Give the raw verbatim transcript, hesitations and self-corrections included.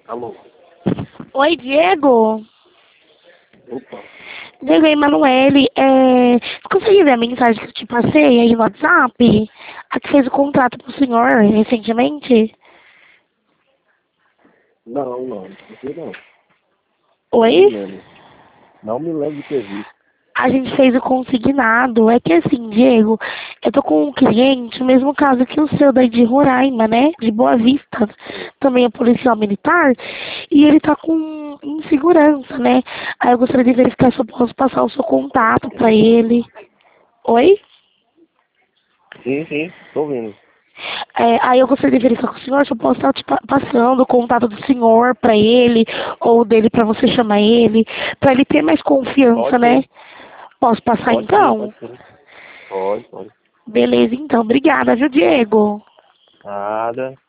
Alô? Oi, Diego. Opa. Diego, é Emanuele. É... Você conseguiu ver a mensagem que eu te passei aí no WhatsApp? A que fez o contrato pro senhor recentemente? Não, não. Não sei não. Não me Oi? lembro. Não me lembro de ter visto. A gente fez o consignado. É que assim, Diego, eu tô com um cliente, o mesmo caso que o seu daí de Roraima, né? De Boa Vista. Também é policial militar. E ele tá com insegurança, né? Aí eu gostaria de verificar se eu posso passar o seu contato pra ele. Oi? Sim, sim. Tô ouvindo. É, aí eu gostaria de verificar com o senhor se eu posso estar te pa- passando o contato do senhor para ele, ou dele para você chamar ele, para ele ter mais confiança, Pode né? sim. Posso passar Pode sim, então? pode sim. Pode, pode. Beleza, então. Obrigada, viu, Diego? Nada.